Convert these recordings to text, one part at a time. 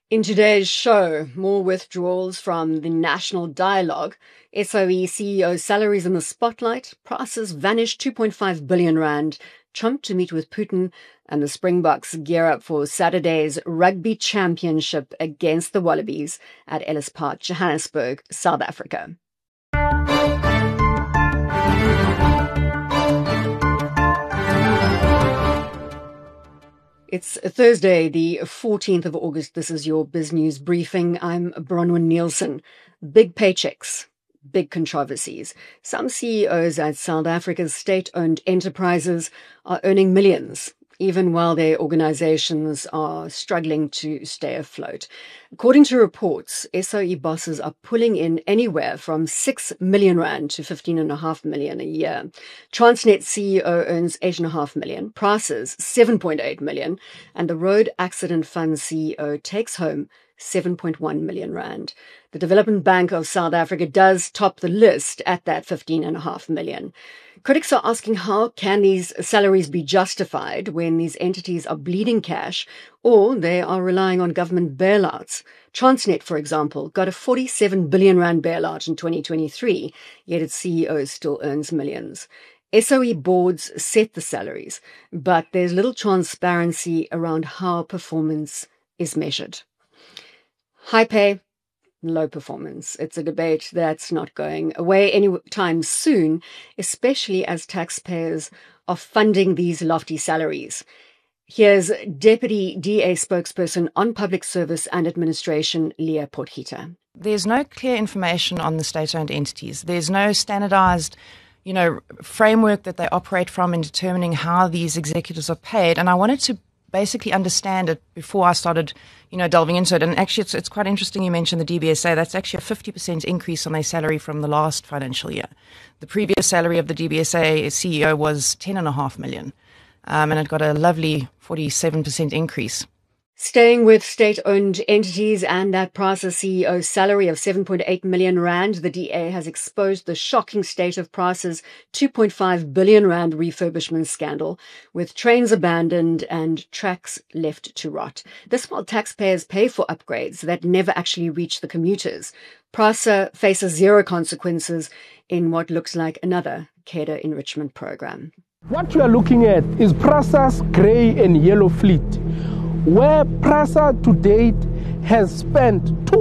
In today's show, more withdrawals from the National Dialogue, SOE CEO salaries in the spotlight, prices vanish 2.5 billion rand, Trump to meet with Putin, and the Springboks gear up for Saturday's rugby championship against the Wallabies at Ellis Park, Johannesburg, South Africa. It's Thursday, the 14th of August. This is your BizNews briefing. I'm Bronwyn Nielsen. Big paychecks, big controversies. Some CEOs at South Africa's state-owned enterprises are earning millions, even while their organizations are struggling to stay afloat. According to reports, SOE bosses are pulling in anywhere from 6 million rand to 15.5 million a year. Transnet CEO earns 8.5 million, Prices 7.8 million, and the Road Accident Fund CEO takes home 7.1 million rand. The Development Bank of South Africa does top the list at that 15.5 million. Critics are asking, how can these salaries be justified when these entities are bleeding cash or they are relying on government bailouts? Transnet, for example, got a 47 billion rand bailout in 2023, yet its CEO still earns millions. SOE boards set the salaries, but there's little transparency around how performance is measured. High pay, low performance. It's a debate that's not going away anytime soon, especially as taxpayers are funding these lofty salaries. Here's Deputy DA spokesperson on Public Service and Administration, Leah Potgieter. There's no clear information on the state-owned entities. There's no standardized, framework that they operate from in determining how these executives are paid. And I wanted to basically understand it before I started, delving into it. And actually, it's quite interesting you mentioned the DBSA. That's actually a 50% increase on their salary from the last financial year. The previous salary of the DBSA CEO was 10.5 million, and it got a lovely 47% increase. Staying with state-owned entities and that Prices CEO salary of 7.8 million rand, the DA has exposed the shocking state of Prices' 2.5 billion rand refurbishment scandal, with trains abandoned and tracks left to rot. This while taxpayers pay for upgrades that never actually reach the commuters. Prices faces zero consequences in what looks like another cadre enrichment program. What we are looking at is Prices grey and yellow fleet, where Prices to date has spent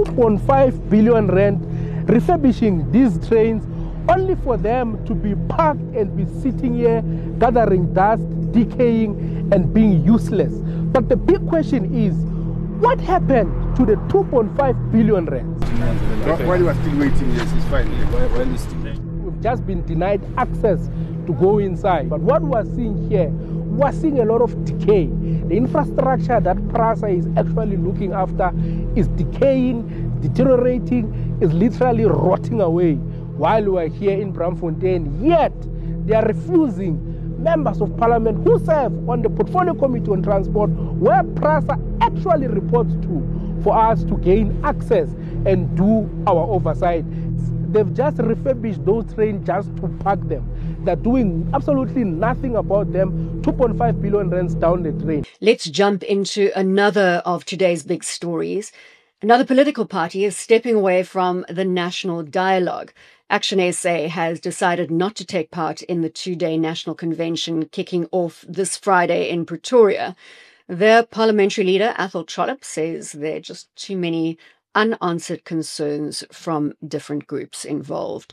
2.5 billion rand refurbishing these trains, only for them to be parked and be sitting here, gathering dust, decaying, and being useless. But the big question is, what happened to the 2.5 billion rand? While you are still waiting, yes, it's fine. While you still waiting. We've just been denied access to go inside. But what we're seeing here, we're seeing a lot of decay. The infrastructure that Prices is actually looking after is decaying, deteriorating, is literally rotting away while we're here in Braamfontein. Yet, they are refusing members of parliament who serve on the Portfolio Committee on Transport, where Prices actually reports to, for us to gain access and do our oversight. They've just refurbished those trains just to park them. They're doing absolutely nothing about them. 2.5 billion rands down the drain. Let's jump into another of today's big stories. Another political party is stepping away from the National Dialogue. Action SA has decided not to take part in the two-day national convention kicking off this Friday in Pretoria. Their parliamentary leader, Athol Trollip, says there are just too many unanswered concerns from different groups involved.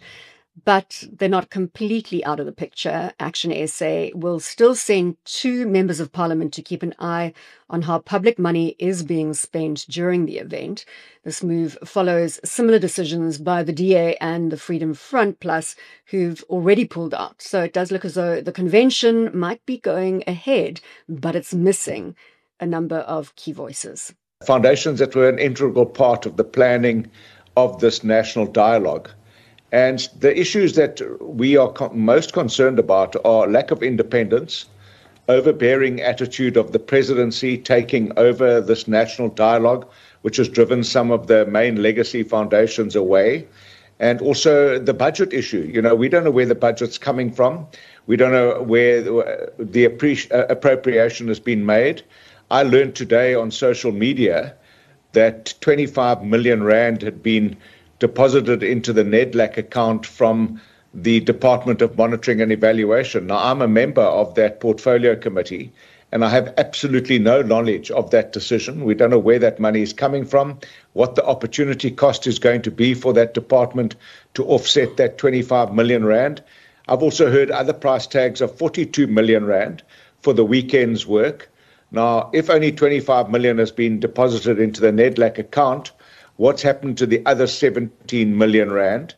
But they're not completely out of the picture. Action SA will still send 2 members of parliament to keep an eye on how public money is being spent during the event. This move follows similar decisions by the DA and the Freedom Front Plus, who've already pulled out. So it does look as though the convention might be going ahead, but it's missing a number of key voices. Foundations that were an integral part of the planning of this national dialogue. And the issues that we are most concerned about are lack of independence, overbearing attitude of the presidency taking over this national dialogue, which has driven some of the main legacy foundations away, and also the budget issue. We don't know where the budget's coming from. We don't know where the appropriation has been made. I learned today on social media that 25 million rand had been deposited into the NEDLAC account from the Department of Monitoring and Evaluation. Now, I'm a member of that portfolio committee, and I have absolutely no knowledge of that decision. We don't know where that money is coming from, what the opportunity cost is going to be for that department to offset that 25 million rand. I've also heard other price tags of 42 million rand for the weekend's work. Now, if only 25 million has been deposited into the NEDLAC account, what's happened to the other 17 million rand?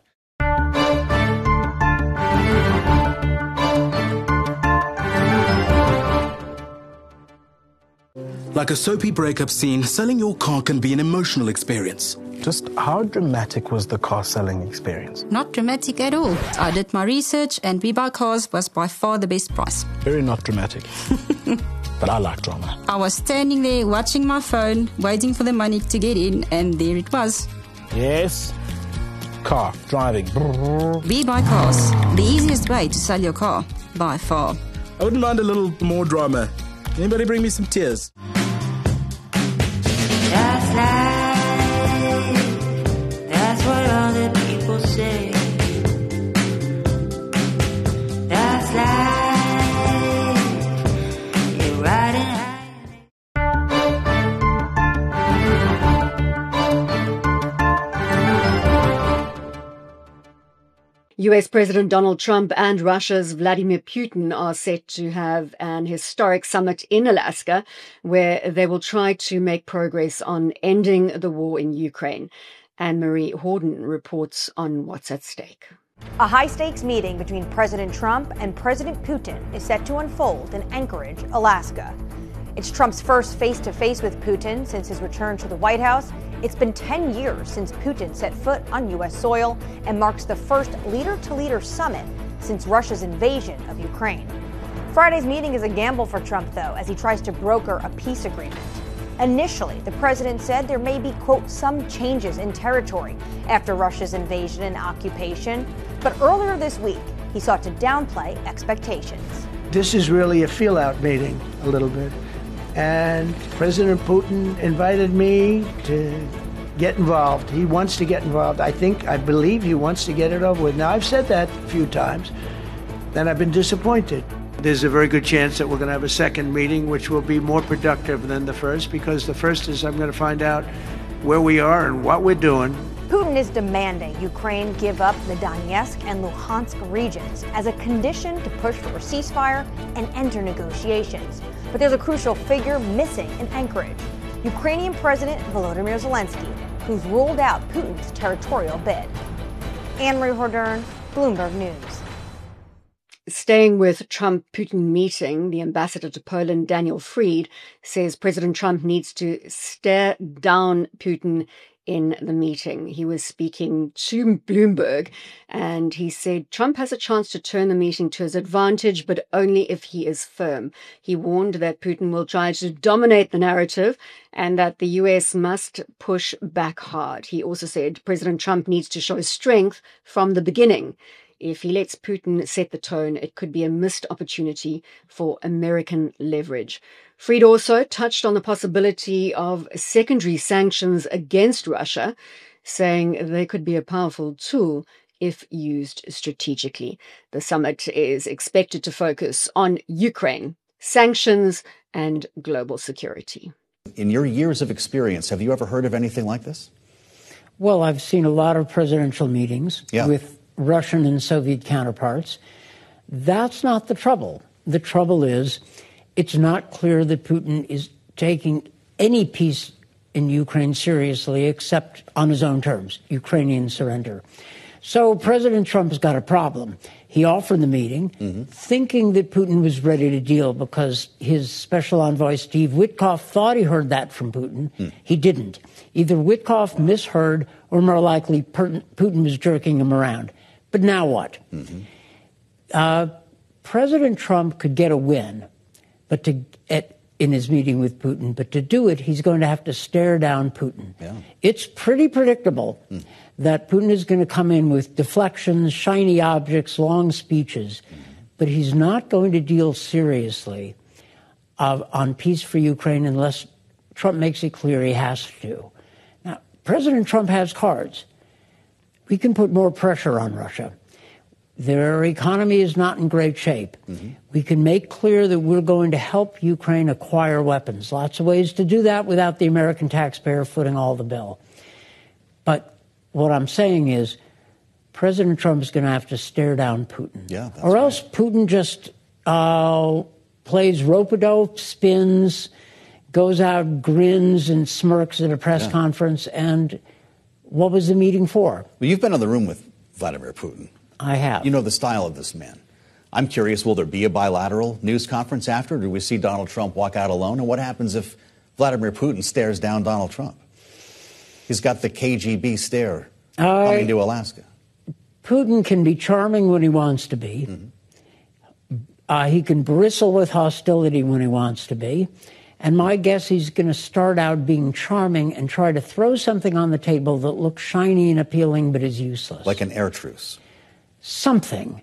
Like a soapy breakup scene, selling your car can be an emotional experience. Just how dramatic was the car selling experience? Not dramatic at all. I did my research and We Buy Cars was by far the best price. Very not dramatic. But I like drama. I was standing there watching my phone, waiting for the money to get in, and there it was. Yes. Car, driving. We Buy Cars, the easiest way to sell your car, by far. I wouldn't mind a little more drama. Anybody bring me some tears? That's life. That's what all the people say. That's life. You're riding high. US President Donald Trump and Russia's Vladimir Putin are set to have an historic summit in Alaska where they will try to make progress on ending the war in Ukraine. Anne-Marie Horden reports on what's at stake. A high-stakes meeting between President Trump and President Putin is set to unfold in Anchorage, Alaska. It's Trump's first face-to-face with Putin since his return to the White House. It's been 10 years since Putin set foot on U.S. soil and marks the first leader-to-leader summit since Russia's invasion of Ukraine. Friday's meeting is a gamble for Trump, though, as he tries to broker a peace agreement. Initially, the president said there may be, quote, some changes in territory after Russia's invasion and occupation. But earlier this week, he sought to downplay expectations. This is really a feel-out meeting, a little bit. And President Putin invited me to get involved. He wants to get involved. I believe he wants to get it over with. Now, I've said that a few times, and I've been disappointed. There's a very good chance that we're going to have a second meeting, which will be more productive than the first, because the first is I'm going to find out where we are and what we're doing. Putin is demanding Ukraine give up the Donetsk and Luhansk regions as a condition to push for a ceasefire and enter negotiations. But there's a crucial figure missing in Anchorage, Ukrainian President Volodymyr Zelensky, who's ruled out Putin's territorial bid. Anne-Marie Horden, Bloomberg News. Staying with Trump-Putin meeting, the ambassador to Poland, Daniel Fried, says President Trump needs to stare down Putin in the meeting. He was speaking to Bloomberg, and he said Trump has a chance to turn the meeting to his advantage, but only if he is firm. He warned that Putin will try to dominate the narrative and that the US must push back hard. He also said President Trump needs to show strength from the beginning. If he lets Putin set the tone, it could be a missed opportunity for American leverage. Fried also touched on the possibility of secondary sanctions against Russia, saying they could be a powerful tool if used strategically. The summit is expected to focus on Ukraine, sanctions, and global security. In your years of experience, have you ever heard of anything like this? Well, I've seen a lot of presidential meetings with Russian and Soviet counterparts. That's not the trouble. The trouble is it's not clear that Putin is taking any peace in Ukraine seriously except on his own terms, Ukrainian surrender. So President Trump has got a problem. He offered the meeting thinking that Putin was ready to deal because his special envoy, Steve Witkoff, thought he heard that from Putin. He didn't. Either Witkoff misheard or more likely Putin was jerking him around. But now what? President Trump could get a win in his meeting with Putin, but to do it, he's going to have to stare down Putin. It's pretty predictable that Putin is going to come in with deflections, shiny objects, long speeches, but he's not going to deal seriously on peace for Ukraine unless Trump makes it clear he has to. President Trump has cards. We can put more pressure on Russia. Their economy is not in great shape. Mm-hmm. We can make clear that we're going to help Ukraine acquire weapons. Lots of ways to do that without the American taxpayer footing all the bill. But what I'm saying is President Trump is going to have to stare down Putin. Yeah, that's or else Putin just plays rope-a-dope, spins, goes out, grins and smirks at a press conference. And what was the meeting for? Well, you've been in the room with Vladimir Putin. I have. You know the style of this man. I'm curious, will there be a bilateral news conference after? Or do we see Donald Trump walk out alone? And what happens if Vladimir Putin stares down Donald Trump? He's got the KGB stare coming to Alaska. Putin can be charming when he wants to be. Mm-hmm. He can bristle with hostility when he wants to be. And my guess, he's going to start out being charming and try to throw something on the table that looks shiny and appealing but is useless. Like an air truce. Something,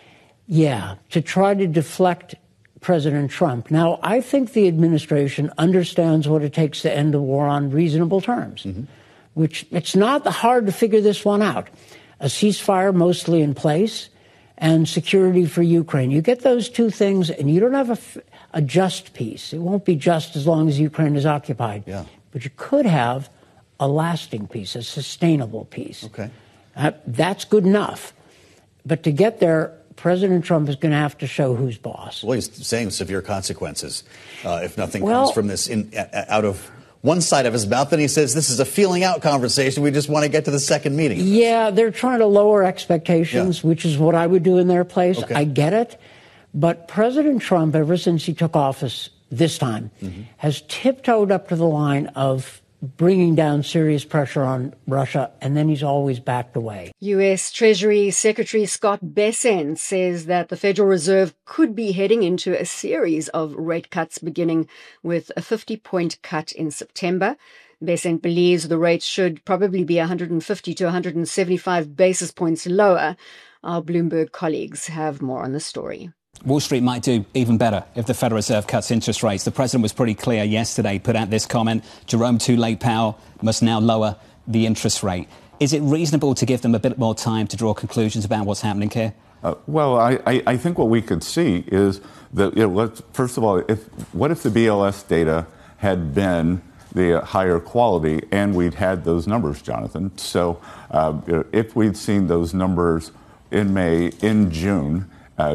to try to deflect President Trump. Now, I think the administration understands what it takes to end the war on reasonable terms, which it's not hard to figure this one out. A ceasefire mostly in place and security for Ukraine. You get those two things and you don't have a just peace. It won't be just as long as Ukraine is occupied. Yeah. But you could have a lasting peace, a sustainable peace. Okay. That's good enough. But to get there, President Trump is going to have to show who's boss. Well, he's saying severe consequences if nothing comes from this out of one side of his mouth. Then he says this is a feeling out conversation. We just want to get to the second meeting. Yeah, they're trying to lower expectations, which is what I would do in their place. Okay. I get it. But President Trump, ever since he took office this time, has tiptoed up to the line of bringing down serious pressure on Russia, and then he's always backed away. U.S. Treasury Secretary Scott Bessent says that the Federal Reserve could be heading into a series of rate cuts, beginning with a 50-point cut in September. Bessent believes the rate should probably be 150 to 175 basis points lower. Our Bloomberg colleagues have more on the story. Wall Street might do even better if the Federal Reserve cuts interest rates. The president was pretty clear yesterday, put out this comment, Jerome Too Late Powell must now lower the interest rate. Is it reasonable to give them a bit more time to draw conclusions about what's happening here? Well, I think what we could see is that, first of all, what if the BLS data had been the higher quality and we'd had those numbers, Jonathan? So if we'd seen those numbers in May, in June,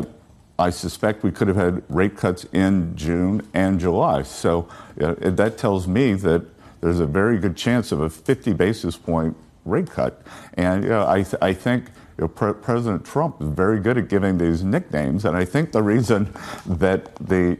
I suspect we could have had rate cuts in June and July. So that tells me that there's a very good chance of a 50 basis point rate cut. And I think President Trump is very good at giving these nicknames. And I think the reason that the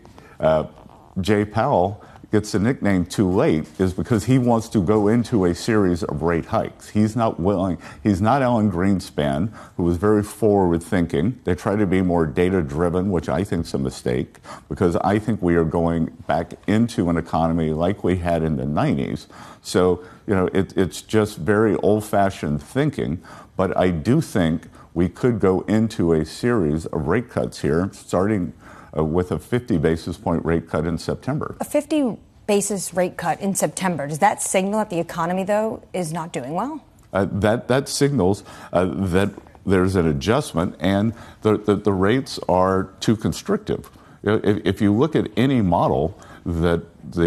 Jay Powell gets the nickname Too Late is because he wants to go into a series of rate hikes. He's not willing. He's not Alan Greenspan, who was very forward thinking. They try to be more data driven, which I think is a mistake, because I think we are going back into an economy like we had in the 90s. So, it's just very old fashioned thinking. But I do think we could go into a series of rate cuts here, starting with a 50 basis point rate cut in September. A 50 basis rate cut in September. Does that signal that the economy, though, is not doing well? That signals that there's an adjustment and the rates are too constrictive. If you look at any model, that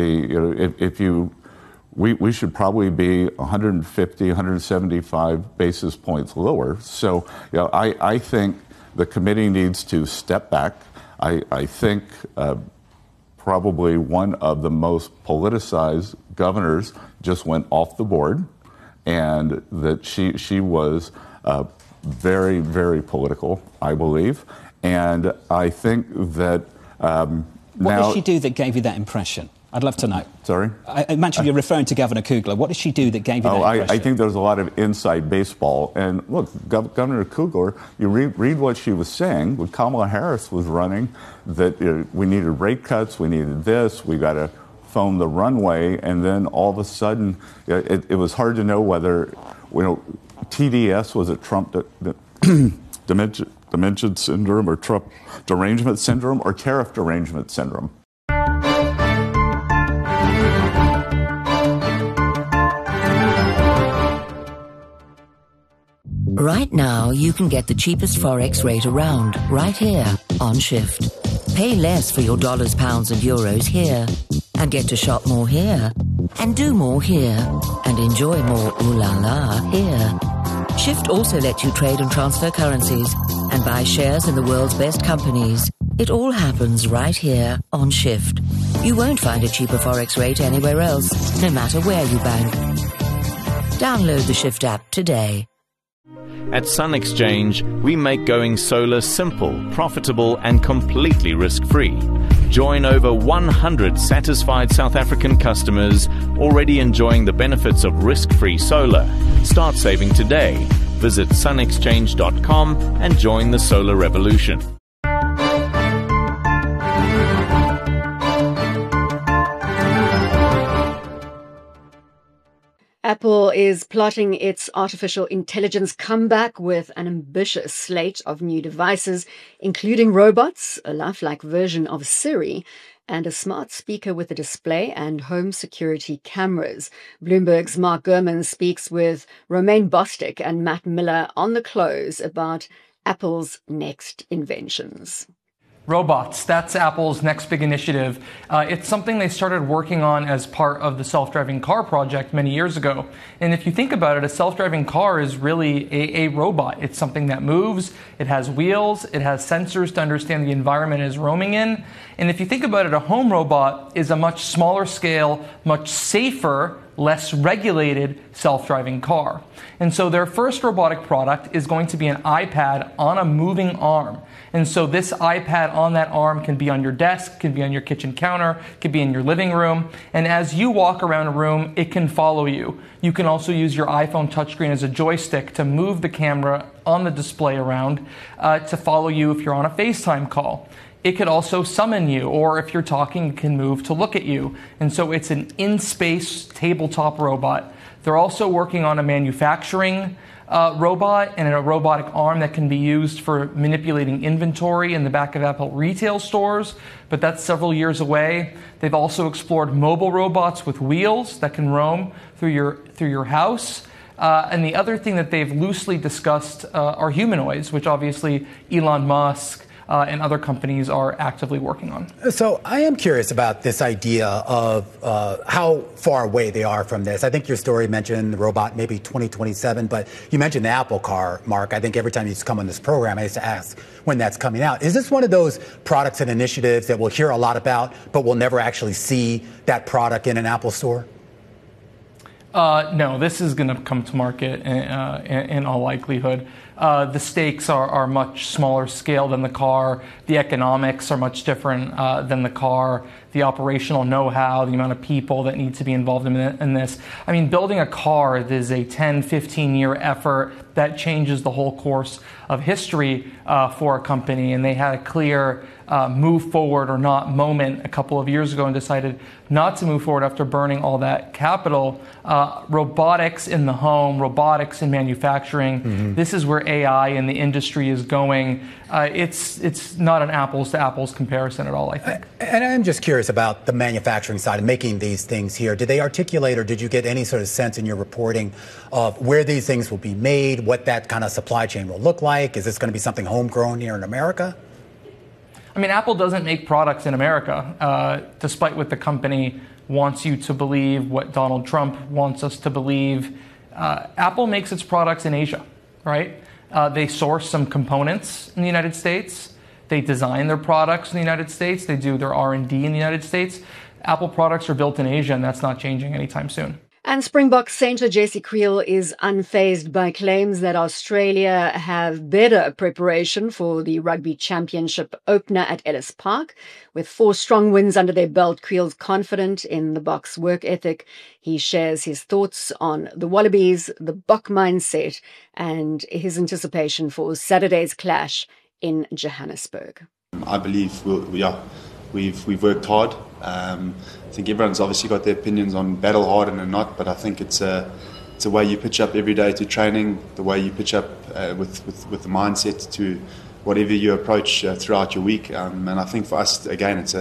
we should probably be 150, 175 basis points lower. So I think the committee needs to step back. I think probably one of the most politicized governors just went off the board, and that she was very, very political, I believe. And I think that what did she do that gave you that impression? I'd love to know. Sorry? I imagine you're referring to Governor Kugler. What did she do that gave you that impression? I think there's a lot of inside baseball. And look, Governor Kugler, you read what she was saying when Kamala Harris was running, that we needed rate cuts, we needed this, we got to foam the runway. And then all of a sudden, it was hard to know whether, TDS was a Trump dementia syndrome or Trump derangement syndrome or tariff derangement syndrome. Right now, you can get the cheapest Forex rate around, right here, on Shift. Pay less for your dollars, pounds and euros here, and get to shop more here, and do more here, and enjoy more ooh la la here. Shift also lets you trade and transfer currencies, and buy shares in the world's best companies. It all happens right here on Shift. You won't find a cheaper Forex rate anywhere else, no matter where you bank. Download the Shift app today. At Sun Exchange, we make going solar simple, profitable, and completely risk-free. Join over 100 satisfied South African customers already enjoying the benefits of risk-free solar. Start saving today. Visit sunexchange.com and join the solar revolution. Apple is plotting its artificial intelligence comeback with an ambitious slate of new devices, including robots, a lifelike version of Siri, and a smart speaker with a display and home security cameras. Bloomberg's Mark Gurman speaks with Romaine Bostick and Matt Miller on the close about Apple's next inventions. Robots, that's Apple's next big initiative. It's something they started working on as part of the self-driving car project many years ago. And if you think about it, a self-driving car is really a robot. It's something that moves, it has wheels, it has sensors to understand the environment it is roaming in. And if you think about it, a home robot is a much smaller scale, much safer, less regulated self-driving car. And so their first robotic product is going to be an iPad on a moving arm. And so this iPad on that arm can be on your desk, can be on your kitchen counter, can be in your living room. And as you walk around a room, it can follow you. You can also use your iPhone touchscreen as a joystick to move the camera on the display around to follow you if you're on a FaceTime call. It could also summon you, or if you're talking, it can move to look at you. And so it's an in-space tabletop robot. They're also working on a manufacturing robot and a robotic arm that can be used for manipulating inventory in the back of Apple retail stores, but that's several years away. They've also explored mobile robots with wheels that can roam through your house. And the other thing that they've loosely discussed are humanoids, which obviously Elon Musk and other companies are actively working on. So I am curious about this idea of how far away they are from this. I think your story mentioned the robot maybe 2027, but you mentioned the Apple car, Mark. I think every time you come on this program, I used to ask when that's coming out. Is this one of those products and initiatives that we'll hear a lot about, but we'll never actually see that product in an Apple store? No, this is going to come to market in all likelihood. The stakes are much smaller scale than the car. The economics are much different than the car. The operational know-how, the amount of people that need to be involved in this. I mean, building a car is a 10, 15-year effort that changes the whole course of history for a company. And they had a clear move forward or not moment a couple of years ago and decided not to move forward after burning all that capital. Robotics in the home, robotics in manufacturing, this is where AI in the industry is going. It's not an apples to apples comparison at all, I think. And I'm just curious about the manufacturing side of making these things here. Did they articulate or did you get any sort of sense in your reporting of where these things will be made, what that kind of supply chain will look like? Is this going to be something homegrown here in America? I mean, Apple doesn't make products in America, despite what the company wants you to believe, what Donald Trump wants us to believe. Apple makes its products in Asia, right? They source some components in the United States. They design their products in the United States. They do their R&D in the United States. Apple products are built in Asia, and that's not changing anytime soon. And Springbok centre Jesse Kriel is unfazed by claims that Australia have better preparation for the Rugby Championship opener at Ellis Park. With 4 strong wins under their belt, Kriel's confident in the Boks work ethic. He shares his thoughts on the Wallabies, the Bok mindset, and his anticipation for Saturday's clash in Johannesburg. I believe we've worked hard. I think everyone's obviously got their opinions on battle hard and not, but I think it's a way you pitch up every day to training, the way you pitch up with the mindset to whatever you approach throughout your week. And I think for us, again, it's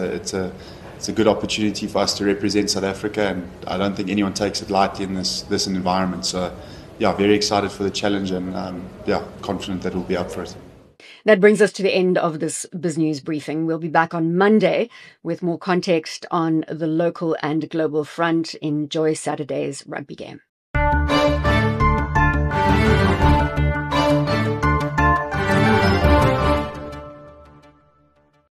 a good opportunity for us to represent South Africa, and I don't think anyone takes it lightly in this environment. So very excited for the challenge and confident that we'll be up for it. That brings us to the end of this BizNews briefing. We'll be back on Monday with more context on the local and global front. Enjoy Saturday's rugby game.